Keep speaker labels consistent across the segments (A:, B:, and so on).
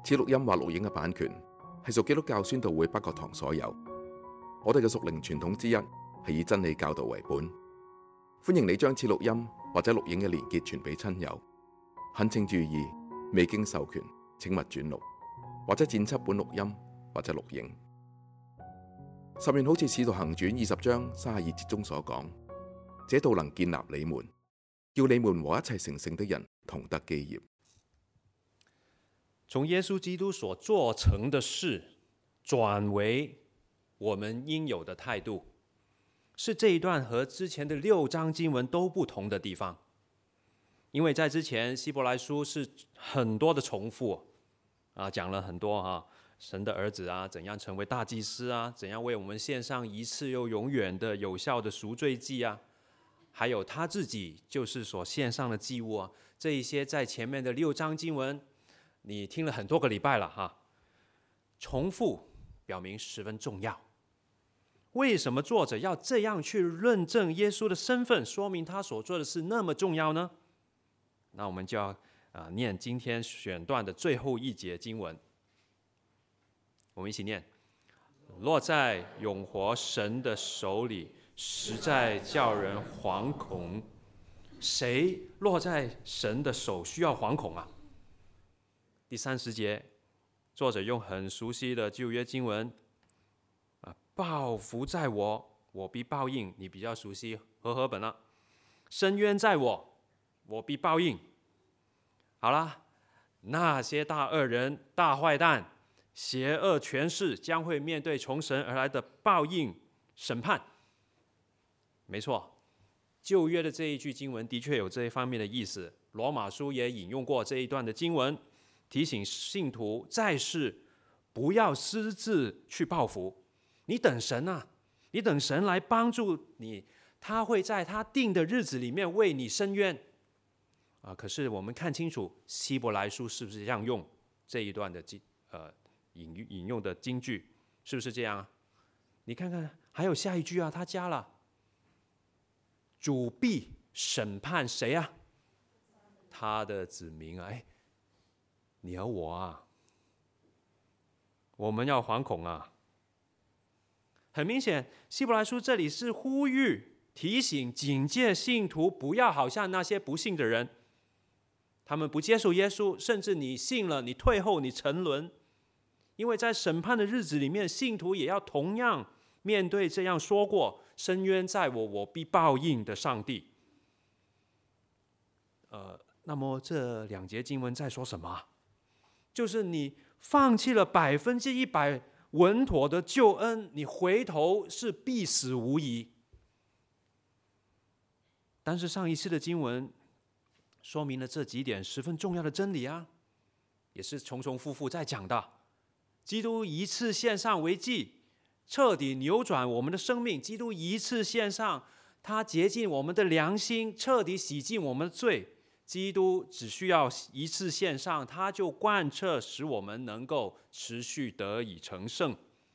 A: 此錄音或錄影嘅版權係屬基督教宣道會北角堂所有。我哋嘅屬靈傳統之一係以真理教導為本。歡迎你將此錄音或者錄影嘅連結傳俾親友。懇請注意，未經授權請勿轉錄或者剪輯本錄音或者錄影。十面好似《使徒行傳》20章32節中所講，這道能建立你們，叫你們和一切成聖的人同得基業。
B: 從耶穌基督所做成的事轉為我們應有的態度，是這一段和之前的6章經文都不同的地方。因為在之前希伯來書是很多的重複講了很多神的兒子怎樣成為大祭司怎樣為我們獻上一次又永遠的有效的贖罪祭還有他自己就是所獻上的祭物這一些在前面的6章經文你聽了很多個禮拜了重複表明十分重要。為什麼作者要這樣去論證耶穌的身份，說明他所做的事那麼重要呢？那我們就要念今天選段的最後一節經文，我們一起念：落在永活神的手裡，實在叫人惶恐。誰落在神的手需要惶恐第30節，作者用很熟悉的舊約經文，報復在我，我必報應。你比較熟悉和合本了。伸冤在我，我必報應。好了，那些大惡人、大壞蛋、邪惡權勢將會面對從神而來的報應審判。沒錯，舊約的這一句經文的確有這一方面的意思。羅馬書也引用過這一段的經文，提醒信徒在世不要私自去報復。你等神你等神來幫助你，他會在他定的日子裡面為你伸冤可是我們看清楚希伯來書是不是這樣用這一段的引用的經句，是不是這樣你看看還有下一句他加了主必審判誰他的子民你和我我們要惶恐很明顯，希伯來書這裡是呼籲、提醒、警戒信徒不要好像那些不信的人，他們不接受耶穌，甚至你信了，你退後，你沉淪。因為在審判的日子裡面，信徒也要同樣面對這樣說過“伸冤在我，我必報應”的上帝。那麼這2節經文在說什麼？就是你放棄了100%穩妥的救恩，你回頭是必死無疑。但是上一次的經文說明了這幾點十分重要的真理也是重重複複在講的。基督一次獻上為祭，徹底扭轉我們的生命。基督一次獻上，他潔淨我們的良心，徹底洗淨我們的罪。基督只需要一次獻上，他就貫徹使我們能夠持續得以成聖。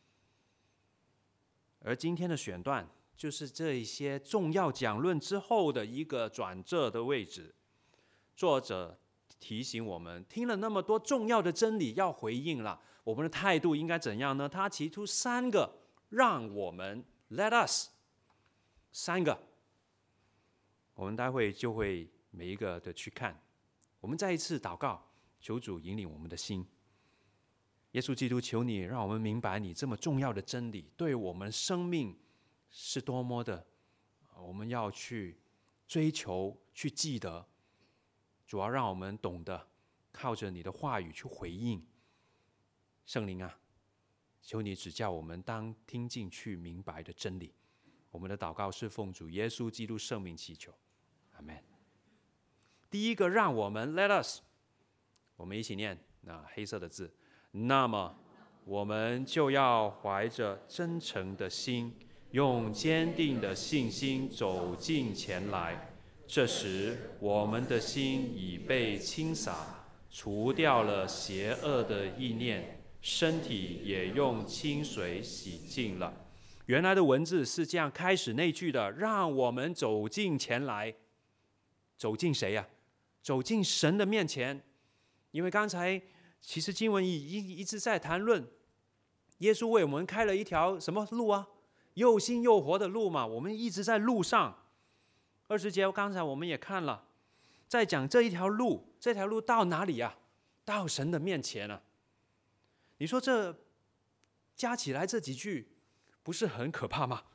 B: 而今天的選段就是這一些重要講論之後的一個轉折的位置。作者提醒我們，聽了那麼多重要的真理，要回應了，我們的態度應該怎樣呢？他提出3個讓我們 let us 3個，我們待會就會每一個的去看。我們再一次禱告，求主引領我們的心。耶穌基督，求你讓我們明白你這麼重要的真理對我們生命是多麼的，我們要去追求，去記得。主要讓我們懂得靠着你的話語去回應。聖靈求你指教我們當聽進去明白的真理。我們的禱告是奉主耶穌基督聖名祈求，阿們。第一個讓我們 let us， 我們一起念黑色的字，那麼我們就要懷着真誠的心，用堅定的信心走近前來。這時我們的心已被清灑，除掉了邪惡的意念，身體也用清水洗淨了。原來的文字是這樣開始那句的，讓我們走近前來。走近誰走進神的面前。因為剛才其实经文一直在谈论，耶稣为我们开了一条什么路啊？又新又活的路嘛。我们一直在路上。20节刚才我们也看了，在讲这一条路，这条路到哪里啊？到神的面前啊。你说这加起来这几句不是很可怕吗？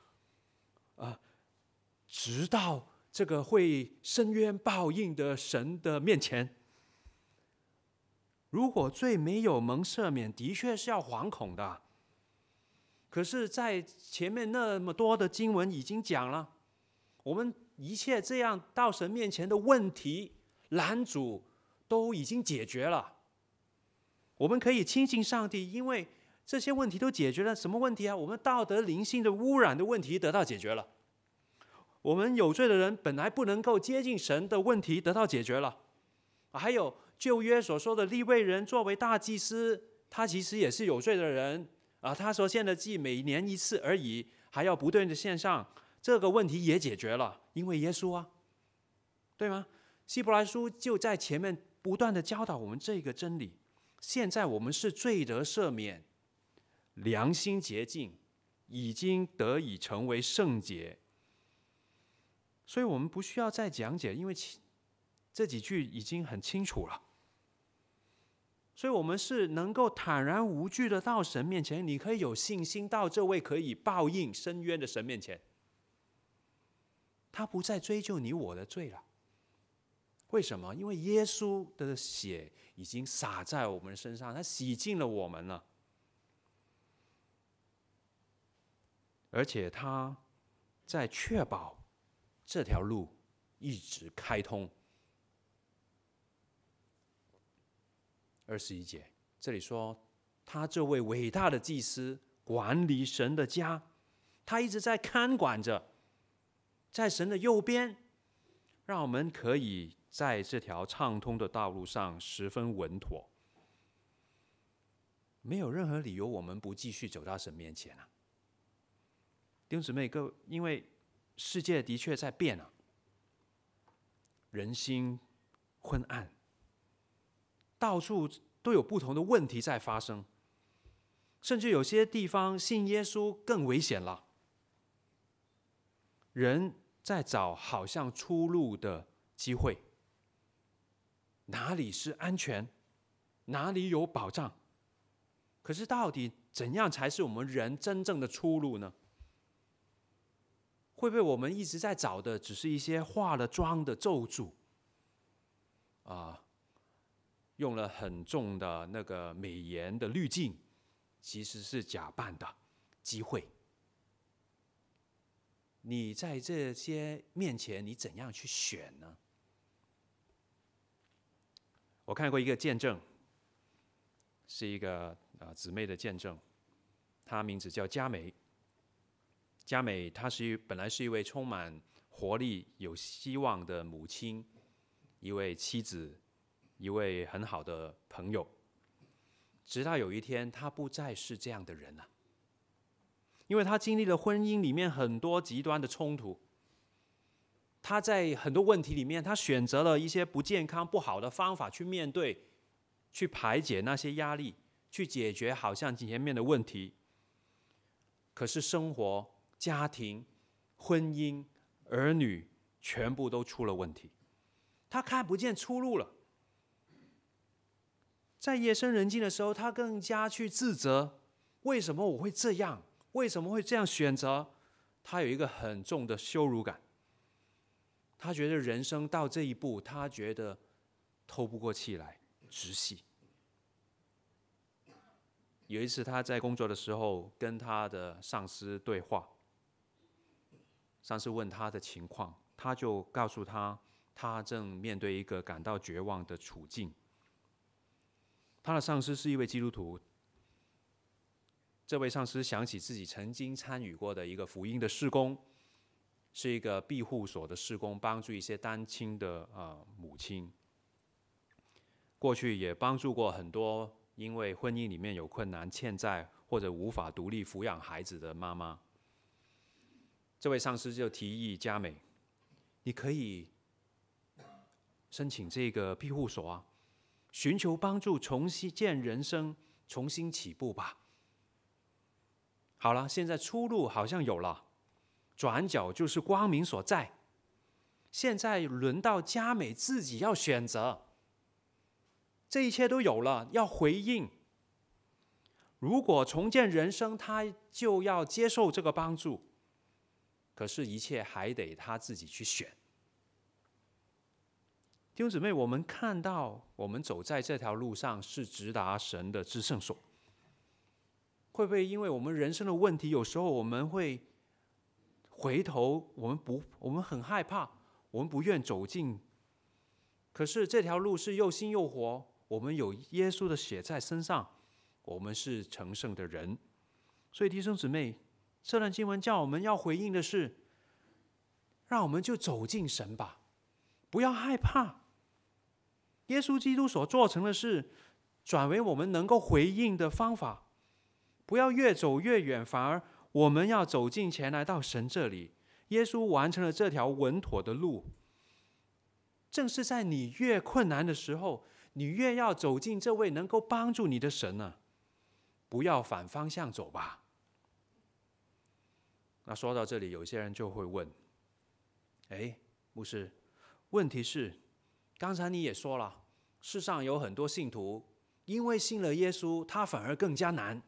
B: 直到这个会伸冤报应的神的面前。如果罪没有蒙赦免，的确是要惶恐的。可是在前面那么多的经文已经讲了，我们一切这样到神面前的问题拦阻都已经解决了。我们可以亲近上帝，因为这些问题都解决了。什么问题啊？我们道德灵性的污染的问题得到解决了。我们有罪的人本来不能够接近神的问题得到解决了。还有旧约所说的利未人作为大祭司，他其实也是有罪的人他所献的祭每年一次而已，还要不断的献上，这个问题也解决了，因为耶稣啊，对吗？希伯来书就在前面不断的教导我们这个真理。现在我们是罪得赦免，良心洁净，已经得以成为圣洁，所以我们不需要再讲解，因为这几句已经很清楚了。所以我们是能够坦然无惧的到神面前，你可以有信心到这位可以报应伸冤的神面前，他不再追究你我的罪了。为什么？因为耶稣的血已经洒在我们身上，他洗净了我们了，而且他在确保这条路一直开通。21节这里说，他这位伟大的祭司管理神的家，他一直在看管着，在神的右边，让我们可以在这条畅通的道路上十分稳妥，没有任何理由我们不继续走到神面前啊。弟兄姊妹，各位，因为世界的确在变啊，人心昏暗，到处都有不同的问题在发生，甚至有些地方信耶稣更危险了。人在找好像出路的机会，哪里是安全，哪里有保障？可是到底怎样才是我们人真正的出路呢？会不会我们一直在找的只是一些化了妆的咒诅用了很重的那个美颜的滤镜，其实是假扮的机会？你在这些面前，你怎样去选呢？我看过一个见证，是一个姊妹的见证，她名字叫佳美。佳美她本来是一位充满活力、有希望的母亲，一位妻子，一位很好的朋友。直到有一天，她不再是这样的人了，因为她经历了婚姻里面很多极端的冲突。她在很多问题里面，她选择了一些不健康、不好的方法去面对，去排解那些压力，去解决好像前面的问题。可是生活、家庭、婚姻、儿女全部都出了问题，她看不见出路了。在夜深人静的时候，她更加去自责，为什么我会这样？为什么会这样选择？她有一个很重的羞辱感。他觉得人生到这一步，他觉得透不过气来，窒息。有一次他在工作的时候跟他的上司对话，上司问他的情况，他就告诉他，他正面对一个感到绝望的处境。他的上司是一位基督徒，这位上司想起自己曾经参与过的一个福音的事工，是一个庇护所的事工，帮助一些单亲的母亲。过去也帮助过很多因为婚姻里面有困难、欠债或者无法独立抚养孩子的妈妈。这位上司就提议佳美，你可以申请这个庇护所啊， 寻求帮助，重新建人生，重新起步吧。好了，现在出路好像有了，转角就是光明所在。现在轮到佳美自己要选择，这一切都有了，要回应。如果重建人生，他就要接受这个帮助，可是，一切还得他自己去选。弟兄姊妹，我们看到我们走在这条路上是直达神的至圣所，会不会因为我们人生的问题，有时候我们会回头，我们很害怕，我们不愿走进。可是这条路是又新又活，我们有耶稣的血在身上，我们是成圣的人。所以弟兄姊妹，这段经文叫我们要回应的是，让我们就走进神吧，不要害怕。耶稣基督所做成的事，转为我们能够回应的方法，不要越走越远，反而我们要走近前来到神这里。耶稣完成了这条稳妥的路，正是在你越困难的时候，你越要走进这位能够帮助你的神呢。不要反方向走吧。那说到这里，有些人就会问：牧师，问题是刚才你也说了，世上有很多信徒因为信了耶稣，他反而更加难。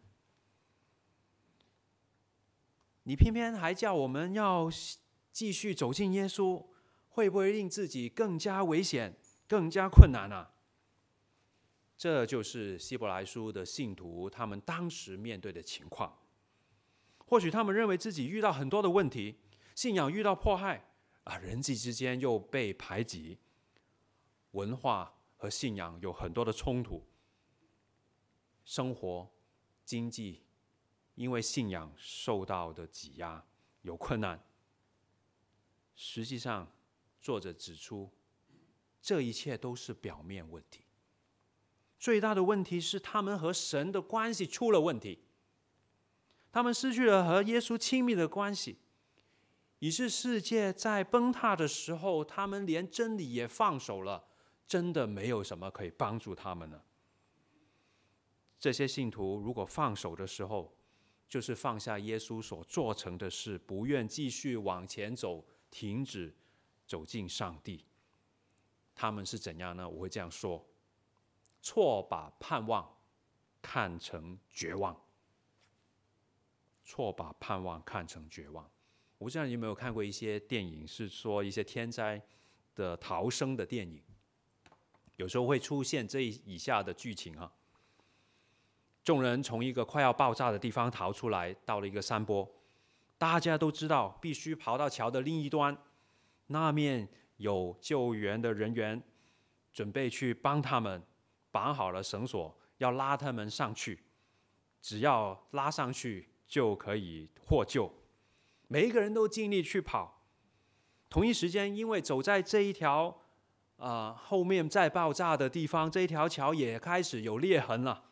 B: 你偏偏还叫我们要继续走进耶稣，会不会令自己更加危险、更加困难啊？这就是希伯来书的信徒他们当时面对的情况。或许他们认为自己遇到很多的问题，信仰遇到迫害人际之间又被排挤，文化和信仰有很多的冲突，生活、经济因为信仰受到的挤压有困难。实际上，作者指出，这一切都是表面问题。最大的问题是他们和神的关系出了问题，他们失去了和耶稣亲密的关系，以致世界在崩塌的时候，他们连真理也放手了，真的没有什么可以帮助他们了。这些信徒如果放手的时候，就是放下耶稣所做成的事，不愿继续往前走，停止走进上帝。他们是怎样呢？我会这样说：错把盼望看成绝望。错把盼望看成绝望。我不知道你有没有看过一些电影，是说一些天灾的逃生的电影，有时候会出现这以下的剧情啊。众人从一个快要爆炸的地方逃出来，到了一个山坡，大家都知道必须跑到桥的另一端，那面有救援的人员准备去帮他们，绑好了绳索，要拉他们上去，只要拉上去就可以获救。每一个人都尽力去跑。同一时间，因为走在这一条后面再爆炸的地方，这一条桥也开始有裂痕了，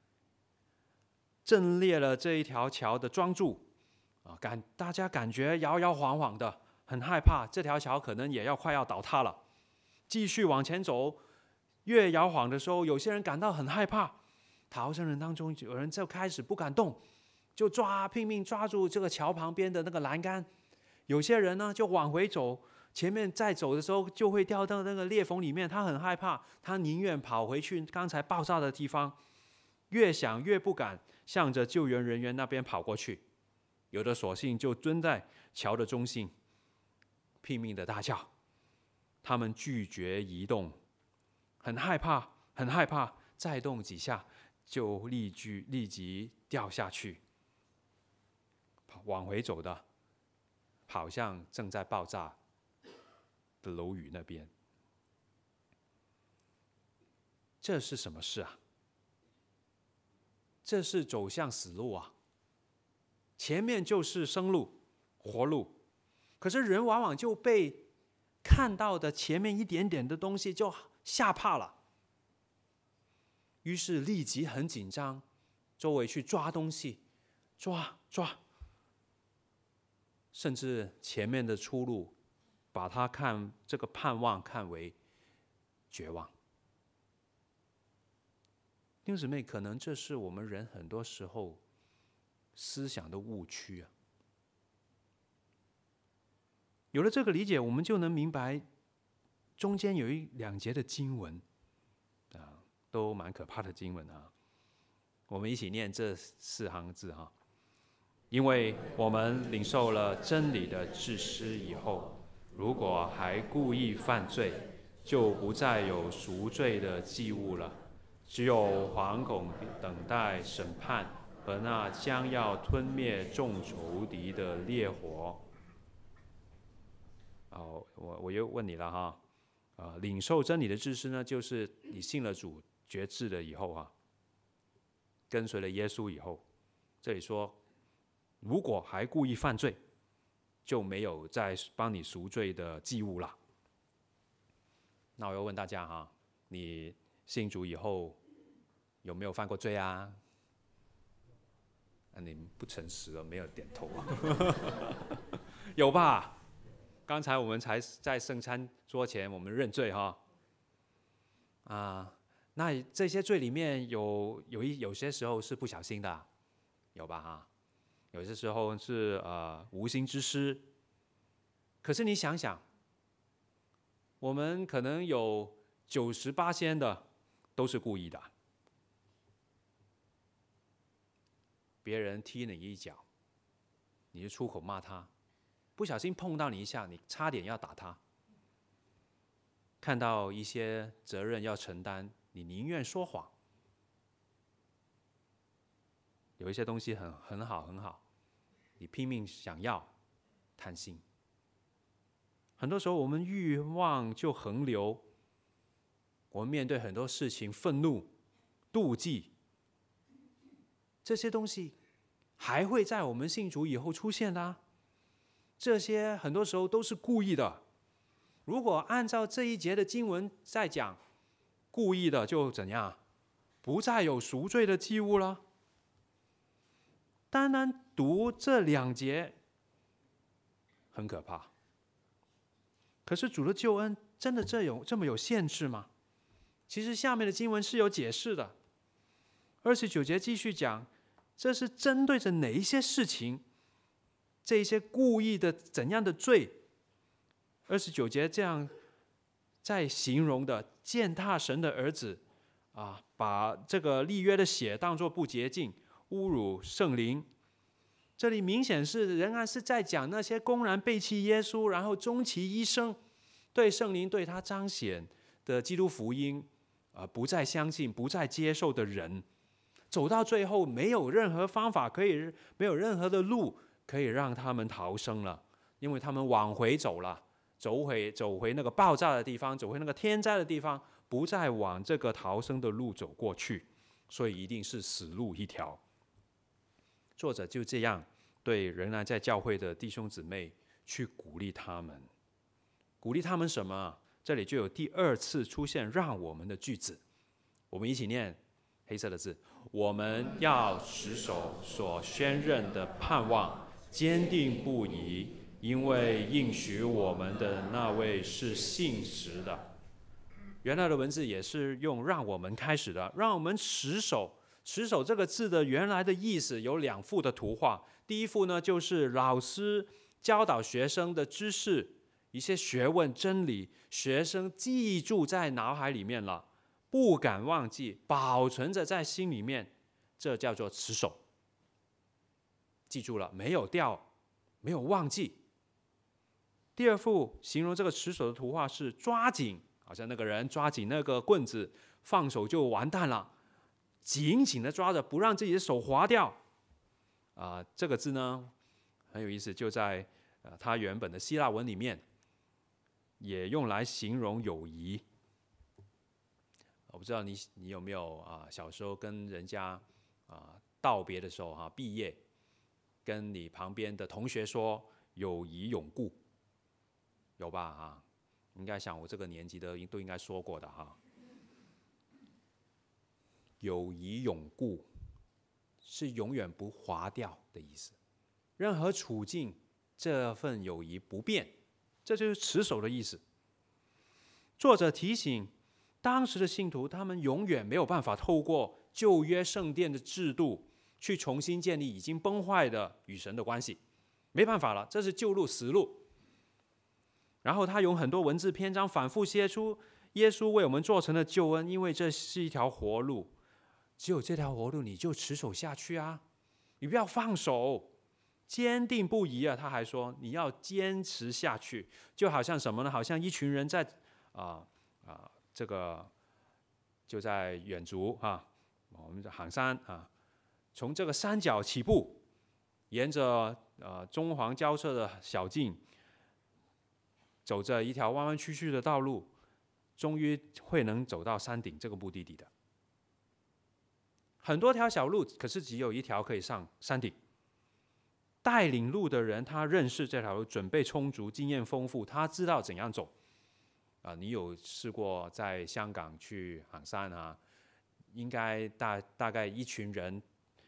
B: 震裂了这一条桥的桩柱大家感觉摇摇晃晃的，很害怕，这条桥可能也快要倒塌了。继续往前走，越摇晃的时候，有些人感到很害怕，逃生人当中有人就开始不敢动，就拼命抓住这个桥旁边的那个栏杆。有些人呢就往回走，前面再走的时候就会掉到那个裂缝里面，他很害怕，他宁愿跑回去刚才爆炸的地方，越想越不敢向着救援人员那边跑过去。有的索性就蹲在桥的中心，拼命的大叫。他们拒绝移动，很害怕，很害怕，再动几下就立即掉下去。往回走的跑向正在爆炸的楼宇那边。这是什么事啊？这是走向死路啊！前面就是生路、活路，可是人往往就被看到的前面一点点的东西就吓怕了，于是立即很紧张，周围去抓东西，抓，甚至前面的出路，把他这个盼望看为绝望。 弟兄姊妹，可能这是我们人很多时候思想的误区啊。有了这个理解，我们就能明白中间有两节的经文啊，都蛮可怕的经文啊。我们一起念这4行字哈。因为我们领受了真理的知识以后，如果还故意犯罪，就不再有赎罪的祭物了，只有惶恐等待审判和那将要吞灭众仇敌的烈火。我又问你了哈，领受真理的知识呢，就是你信了主决志了以后跟随了耶稣以后，这里说，如果还故意犯罪，就没有再帮你赎罪的祭物了。那我要问大家你信主以后有没有犯过罪啊？你们不诚实了，没有点头有吧？刚才我们才在圣餐桌前，我们认罪那这些罪里面有些时候是不小心的，有吧有些时候是无心之失。可是你想想，我们可能有98%的都是故意的。别人踢你一脚，你就出口骂他，不小心碰到你一下，你差点要打他。看到一些责任要承担，你宁愿说谎。有一些东西很好，你拼命想要，贪心。很多时候我们欲望就横流，我们面对很多事情愤怒、妒忌，这些东西还会在我们信主以后出现的这些很多时候都是故意的。如果按照这一节的经文在讲，故意的就怎样？不再有赎罪的祭物了。单单读这2节很可怕。可是主的救恩真的这么有限制吗？其实下面的经文是有解释的。29节继续讲，这是针对着哪一些事情，这一些故意的怎样的罪。29节这样在形容的，践踏神的儿子把这个立约的血当作不洁净，侮辱圣灵。这里明显是仍然是在讲那些公然背弃耶稣，然后终其一生对圣灵对他彰显的基督福音不再相信、不再接受的人，走到最后没有任何方法没有任何的路可以让他们逃生了，因为他们往回走了，走回那个爆炸的地方，走回那个天灾的地方，不再往这个逃生的路走过去，所以一定是死路一条。作者就这样对仍然在教会的弟兄姊妹去鼓励他们。鼓励他们什么？这里就有第2次出现让我们的句子，我们一起念黑色的字：我们要持守所宣认的盼望，坚定不移，因为应许我们的那位是信实的。原来的文字也是用让我们开始的，让我们持守。持守这个字的原来的意思有2幅的图画。第一幅呢，就是老师教导学生的知识，一些学问真理，学生记住在脑海里面了，不敢忘记，保存着在心里面，这叫做持守。记住了，没有掉，没有忘记。第2幅形容这个持守的图画是抓紧，好像那个人抓紧那个棍子，放手就完蛋了，紧紧的抓着，不让自己的手滑掉。这个字呢很有意思，就在它原本的希腊文里面，也用来形容友谊。我不知道你有没有小时候跟人家道别的时候毕业，跟你旁边的同学说友谊永固，有吧应该像我这个年纪的都应该说过的友谊永固是永远不滑掉的意思，任何处境这份友谊不变，这就是持守的意思。作者提醒当时的信徒，他们永远没有办法透过旧约圣殿的制度，去重新建立已经崩坏的与神的关系。没办法了，这是旧路死路。然后他用很多文字篇章反复写出耶稣为我们做成的救恩，因为这是一条活路，只有这条活路你就持守下去啊，你不要放手，坚定不移啊。他还说你要坚持下去，就好像什么呢？好像一群人在这个就在远足啊，我们的行山啊，从这个山脚起步，沿着中黄交错的小径，走着一条弯弯曲曲的道路，终于会能走到山顶这个目的地的。很多条小路，可是只有一条可以上山顶。带领路的人，他认识这条路，准备充足，经验丰富，他知道怎样走。你有试过在香港去行山啊？应该大概一群人，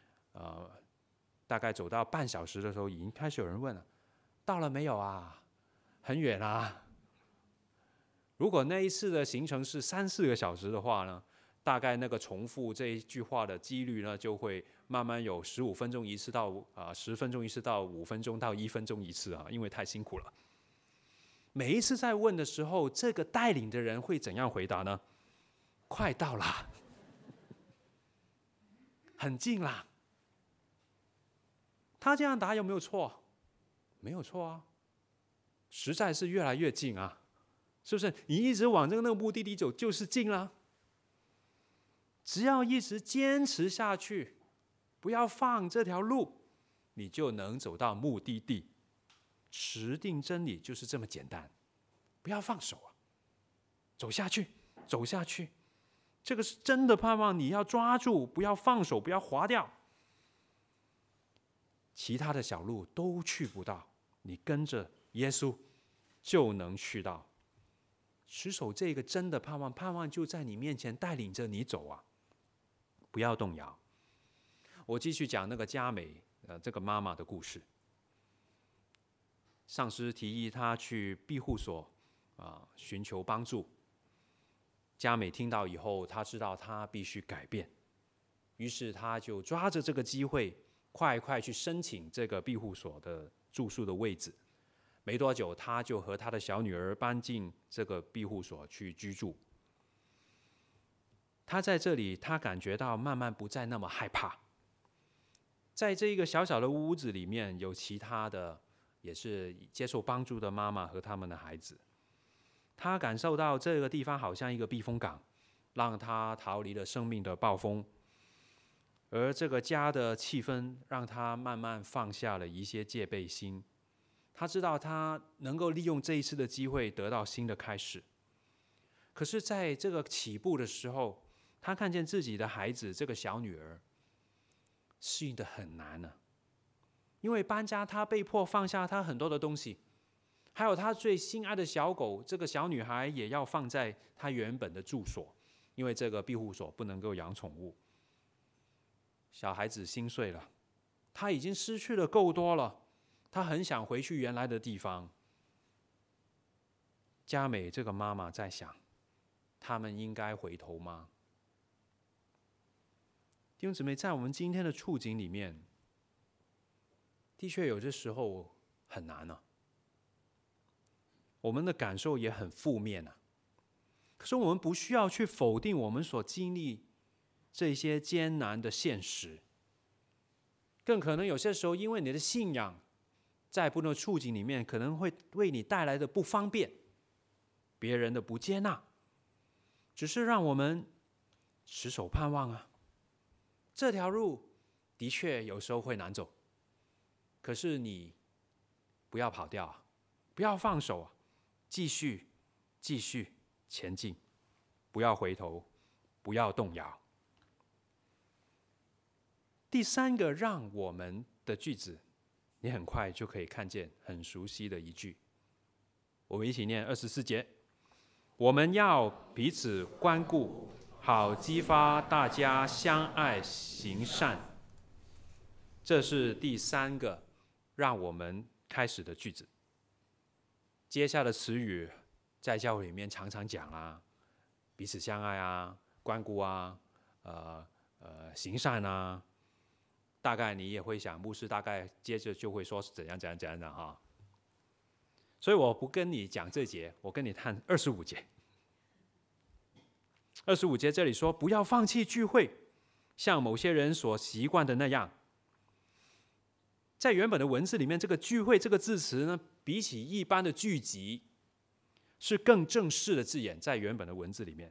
B: 大概走到半小时的时候，已经开始有人问了：到了没有啊？很远啊。如果那一次的行程是3-4个小时的话呢，大概那个重复这一句话的几率呢，就会慢慢有15分钟一次到10分钟一次到5分钟到1分钟一次啊，因为太辛苦了。每一次在问的时候，这个带领的人会怎样回答呢？快到了，很近啦。他这样答有没有错？没有错啊，实在是越来越近啊，是不是？你一直往那个目的地走，就是近啦。只要一直坚持下去，不要放这条路，你就能走到目的地。持定真理就是这么简单，不要放手啊，走下去，走下去。这个是真的盼望，你要抓住，不要放手，不要滑掉。其他的小路都去不到，你跟着耶稣就能去到。持守这个真的盼望，盼望就在你面前带领着你走啊，不要动摇。我继续讲那个佳美这个妈妈的故事。上司提议她去庇护所寻求帮助。佳美听到以后，她知道她必须改变，于是她就抓着这个机会，快去申请这个庇护所的住宿的位置。没多久，她就和她的小女儿搬进这个庇护所去居住。她在这里，她感觉到慢慢不再那么害怕。在这一个小小的屋子里面，有其他的也是接受帮助的妈妈和他们的孩子。他感受到这个地方好像一个避风港，让他逃离了生命的暴风。而这个家的气氛让他慢慢放下了一些戒备心。他知道他能够利用这一次的机会得到新的开始。可是在这个起步的时候，他看见自己的孩子，这个小女儿适应得很难呢。因为搬家，他被迫放下他很多的东西，还有他最心爱的小狗，这个小女孩也要放在他原本的住所，因为这个庇护所不能够养宠物。小孩子心碎了，他已经失去的够多了，他很想回去原来的地方。佳美这个妈妈在想，他们应该回头吗？弟兄姊妹，在我们今天的处境里面，的确有些时候很难啊，我们的感受也很负面啊。可是我们不需要去否定我们所经历这些艰难的现实，更可能有些时候，因为你的信仰在不同的处境里面，可能会为你带来的不方便，别人的不接纳，只是让我们持守盼望啊。这条路的确有时候会难走，可是你不要跑掉啊，不要放手啊，继续前进，不要回头，不要动摇。第三个让我们的句子，你很快就可以看见很熟悉的一句，我们一起念24节：我们要彼此关顾，好激发大家相爱行善。这是第三个让我们开始的句子。接下来的词语在教会里面常常讲啊，彼此相爱啊，关顾啊， 行善啊，大概你也会想，牧师大概接着就会说怎样怎样怎样的哈。所以我不跟你讲这节，我跟你看25节。25节这里说，不要放弃聚会，像某些人所习惯的那样。在原本的文字里面，这个聚会这个字词呢，比起一般的聚集，是更正式的字眼，在原本的文字里面，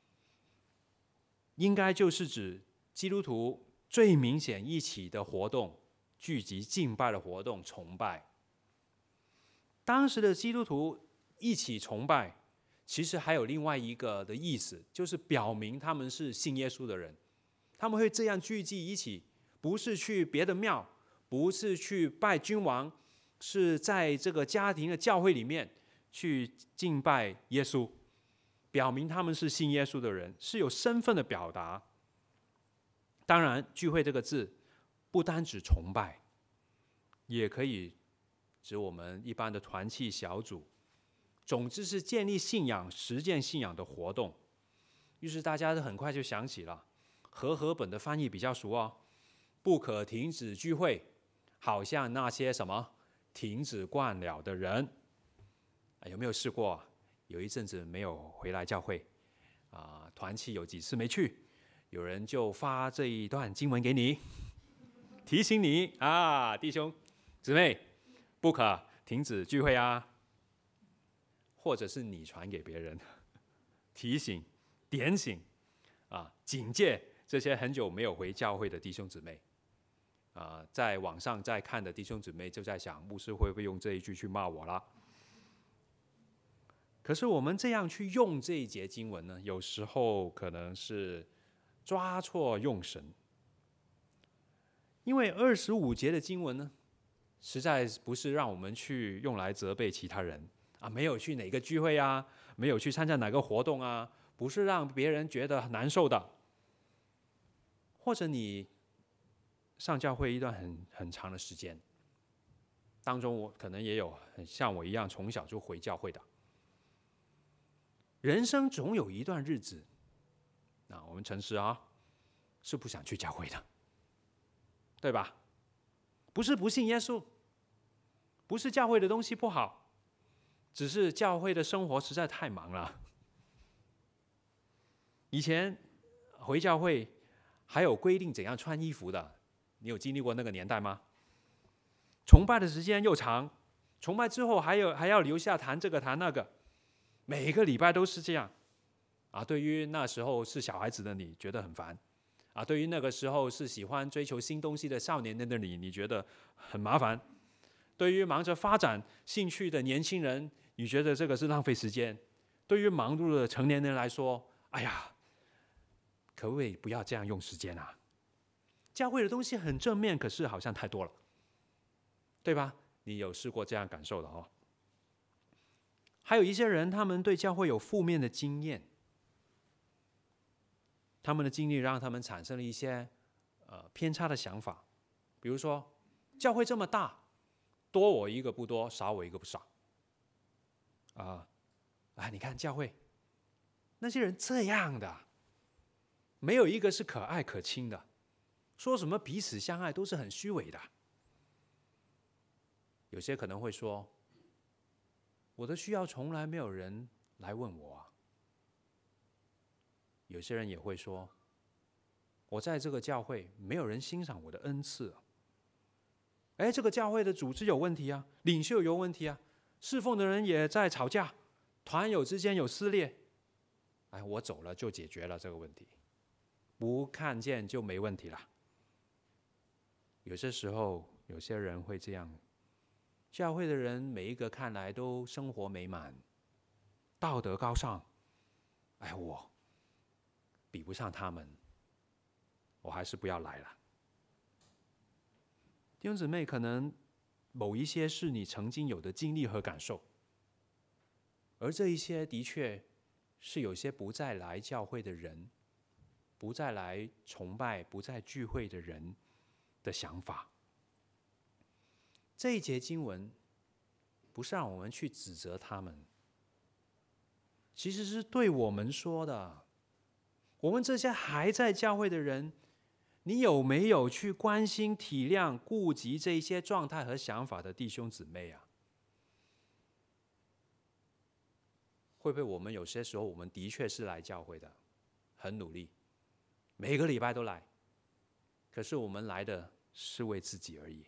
B: 应该就是指基督徒最明显一起的活动，聚集敬拜的活动，崇拜。当时的基督徒一起崇拜，其实还有另外一个的意思，就是表明他们是信耶稣的人。他们会这样聚集一起，不是去别的庙，不是去拜君王，是在这个家庭的教会里面去敬拜耶稣，表明他们是信耶稣的人，是有身份的表达。当然，聚会这个字不单指崇拜，也可以指我们一般的团契小组，总之是建立信仰、实践信仰的活动。于是大家很快就想起了和本的翻译比较熟哦，不可停止聚会，好像那些什么停止惯了的人。有没有试过？有一阵子没有回来教会团契有几次没去，有人就发这一段经文给你，提醒你弟兄姊妹，不可停止聚会啊。或者是你传给别人，提醒、点醒警戒这些很久没有回教会的弟兄姊妹在网上在看的弟兄姊妹就在想，牧师会不会用这一句去骂我啦？可是我们这样去用这一节经文呢，有时候可能是抓错用神，因为25节的经文呢，实在不是让我们去用来责备其他人没有去哪个聚会没有去参加哪个活动不是让别人觉得难受的。或者你上教会一段很长的时间，当中我可能也有很像我一样从小就回教会的。人生总有一段日子，我们诚实是不想去教会的，对吧？不是不信耶稣，不是教会的东西不好，只是教会的生活实在太忙了。以前回教会还有规定怎样穿衣服的，你有经历过那个年代吗？崇拜的时间又长，崇拜之后还要留下谈这个谈那个，每个礼拜都是这样对于那时候是小孩子的你觉得很烦对于那个时候是喜欢追求新东西的少年的你觉得很麻烦。对于忙着发展兴趣的年轻人，你觉得这个是浪费时间。对于忙碌的成年人来说，哎呀，可不可以不要这样用时间教会的东西很正面，可是好像太多了，对吧？你有试过这样感受的还有一些人，他们对教会有负面的经验，他们的经历让他们产生了一些偏差的想法，比如说教会这么大，多我一个不多，少我一个不少你看教会那些人这样的，没有一个是可爱可亲的，说什么彼此相爱都是很虚伪的。有些可能会说，我的需要从来没有人来问我有些人也会说，我在这个教会没有人欣赏我的恩赐这个教会的组织有问题领袖有问题侍奉的人也在吵架，团友之间有撕裂我走了就解决了这个问题，不看见就没问题了。有些时候有些人会这样，教会的人每一个看来都生活美满，道德高尚我比不上他们，我还是不要来了。弟兄姊妹，可能某一些是你曾经有的经历和感受，而这一些的确是有些不再来教会的人，不再来崇拜，不再聚会的人的想法。这一节经文不是让我们去指责他们，其实是对我们说的。我们这些还在教会的人， 你有没有去关心、体谅、顾及这一些状态和想法的弟兄姊妹啊？会不会我们有些时候我们的确是来教会的，很努力，每个礼拜都来，可是我们来的是为自己而已。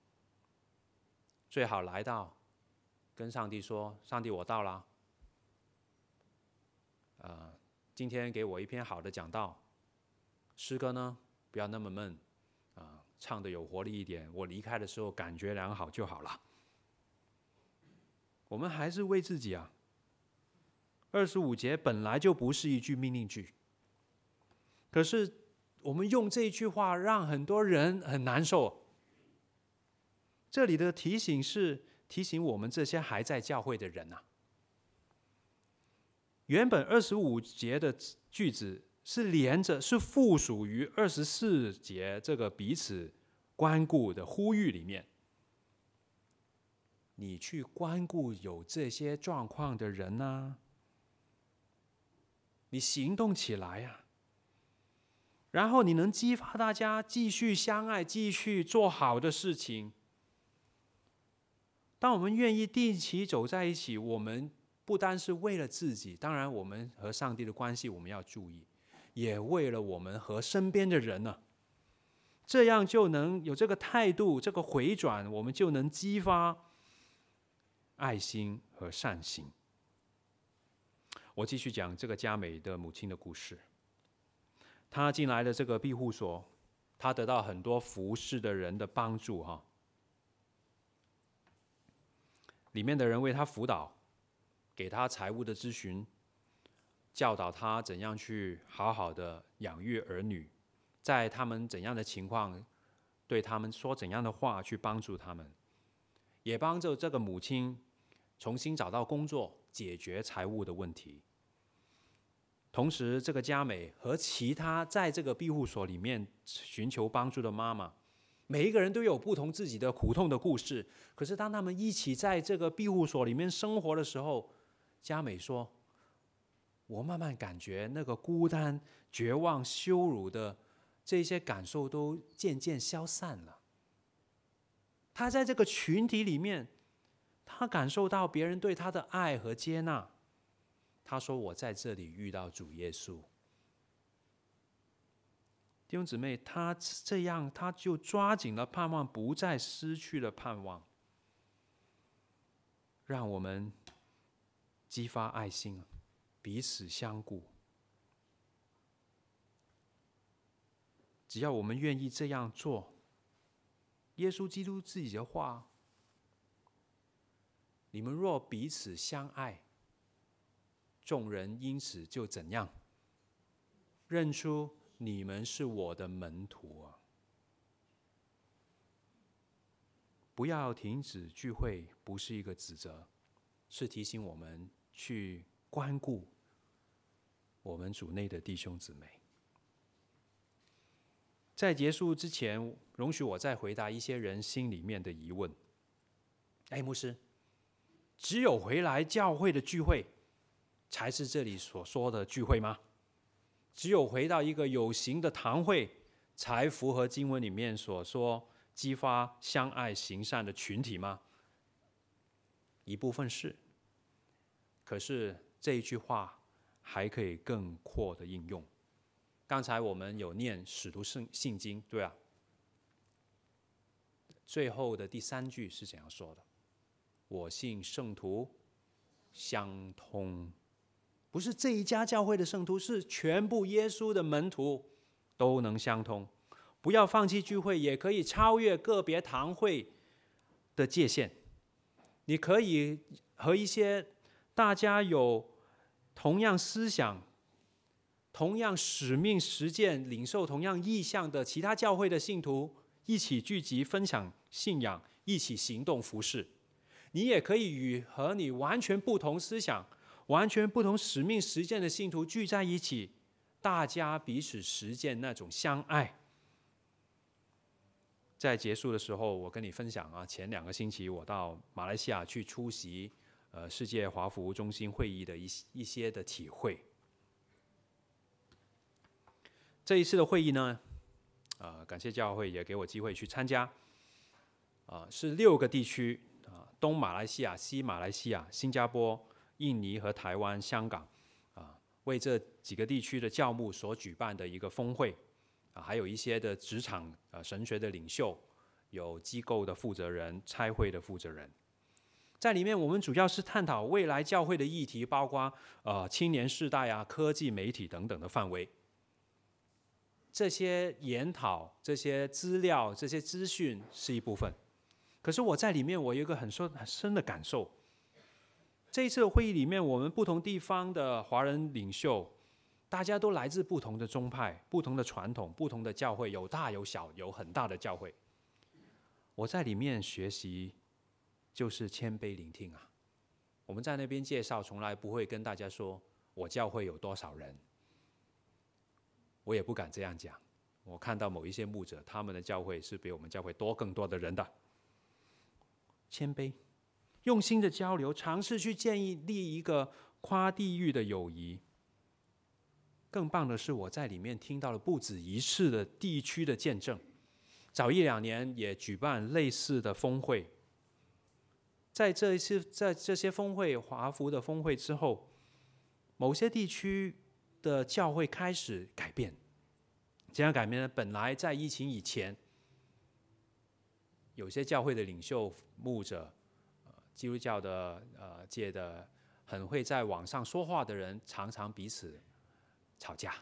B: 最好来到跟上帝说：上帝，我到了，今天给我一篇好的讲道，诗歌呢不要那么闷，唱得有活力一点，我离开的时候感觉良好就好了。我们还是为自己啊。25节本来就不是一句命令句，可是我们用这一句话让很多人很难受。这里的提醒是提醒我们这些还在教会的人啊。原本25节的句子是连着，是附属于24节这个彼此关顾的呼吁里面。你去关顾有这些状况的人啊，你行动起来啊，然后你能激发大家继续相爱，继续做好的事情。当我们愿意定期走在一起，我们不单是为了自己，当然我们和上帝的关系我们要注意，也为了我们和身边的人呢。这样就能有这个态度，这个回转，我们就能激发爱心和善行。我继续讲这个佳美的母亲的故事。她进来的这个庇护所，她得到很多服侍的人的帮助哈。里面的人为她辅导，给她财务的咨询，教导她怎样去好好的养育儿女，在他们怎样的情况，对他们说怎样的话去帮助他们，也帮助这个母亲重新找到工作，解决财务的问题。同时，这个佳美和其他在这个庇护所里面寻求帮助的妈妈，每一个人都有不同自己的苦痛的故事。可是当他们一起在这个庇护所里面生活的时候，佳美说：我慢慢感觉那个孤单、绝望、羞辱的这些感受都渐渐消散了。她在这个群体里面，她感受到别人对她的爱和接纳。她说：我在这里遇到主耶稣。弟兄姊妹，她这样，她就抓紧了盼望，不再失去了盼望。让我们激发爱心，彼此相顾。只要我们愿意这样做，耶稣基督自己的话：你们若彼此相爱，众人因此就怎样？认出你们是我的门徒啊！不要停止聚会，不是一个指责，是提醒我们去关顾我们主内的弟兄姊妹。在结束之前，容许我再回答一些人心里面的疑问。牧师，只有回来教会的聚会才是这里所说的聚会吗？只有回到一个有形的堂会，才符合经文里面所说激发相爱行善的群体吗？一部分是，可是这一句话还可以更扩的应用。刚才我们有念使徒信经，对啊，最后的第3句是怎样说的？我信圣徒相通。不是这一家教会的圣徒，是全部耶稣的门徒都能相通。不要放弃聚会，也可以超越个别堂会的界限。你可以和一些大家有同样思想、同样使命实践、领受同样意向的其他教会的信徒一起聚集，分享信仰，一起行动服事。你也可以与和你完全不同思想、完全不同使命实践的信徒聚在一起，大家彼此实践那种相爱。在结束的时候，我跟你分享啊，前2个星期我到马来西亚去出席世界华服务中心会议的一些的体会。这一次的会议呢， 感谢教会也给我机会去参加。是6个地区东马来西亚、西马来西亚、新加坡、印尼和台湾、香港为这几个地区的教牧所举办的一个峰会还有一些的职场神学的领袖，有机构的负责人、差会的负责人。在里面，我们主要是探讨未来教会的议题，包括青年世代科技、媒体等等的范围。这些研讨、这些资料、这些资讯是一部分，可是我在里面，我有一个很深的感受。这一次的会议里面，我们不同地方的华人领袖，大家都来自不同的宗派、不同的传统、不同的教会，有大有小，有很大的教会。我在里面学习，就是谦卑聆听啊。我们在那边介绍，从来不会跟大家说我教会有多少人，我也不敢这样讲。我看到某一些牧者，他们的教会是比我们教会更多的人的。谦卑，用心的交流，尝试去建立一个跨地域的友谊。更棒的是，我在里面听到了不止一次的地区的见证。早1-2年也举办类似的峰会。在这些峰会、华福的峰会之后，某些地区的教会开始改变。怎样改变呢？本来在疫情以前，有些教会的领袖、牧者，基督教的界的很会在网上说话的人，常常彼此吵架，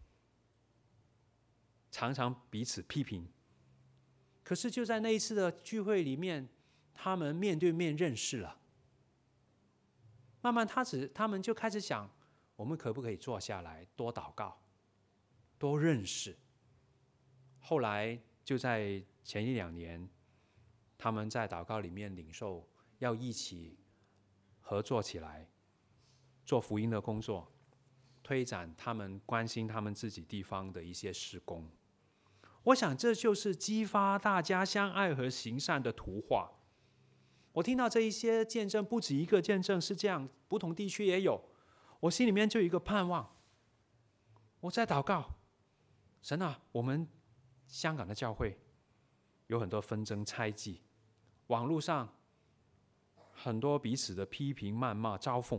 B: 常常彼此批评。可是就在那一次的聚会里面，他们面对面认识了。慢慢他们就开始想，我们可不可以坐下来多祷告，多认识。后来就在前1-2年，他们在祷告里面领受，要一起合作起来做福音的工作，推展他们关心他们自己地方的一些事工。我想这就是激发大家相爱和行善的图画。我听到这一些见证，不止一个见证是这样，不同地区也有，我心里面就有一个盼望。我在祷告，神啊，我们香港的教会有很多纷争猜忌，网络上很多彼此的批评、谩骂、嘲讽，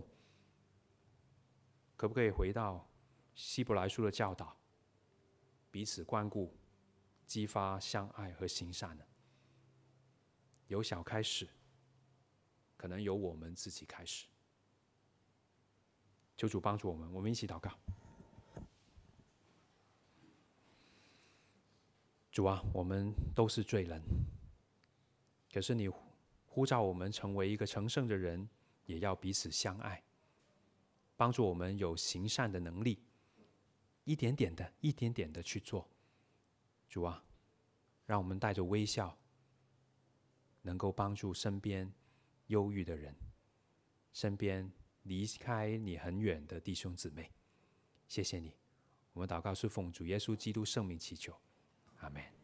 B: 可不可以回到希伯来书的教导，彼此关顾，激发相爱和行善呢？由小开始，可能由我们自己开始。求主帮助我们，我们一起祷告。主啊，我们都是罪人，可是你呼召我们成为一个成圣的人，也要彼此相爱，帮助我们有行善的能力，一点点的去做。主啊，让我们带着微笑，能够帮助身边忧郁的人，身边离开你很远的弟兄姊妹。谢谢你，我们祷告是奉主耶稣基督圣名祈求，阿们。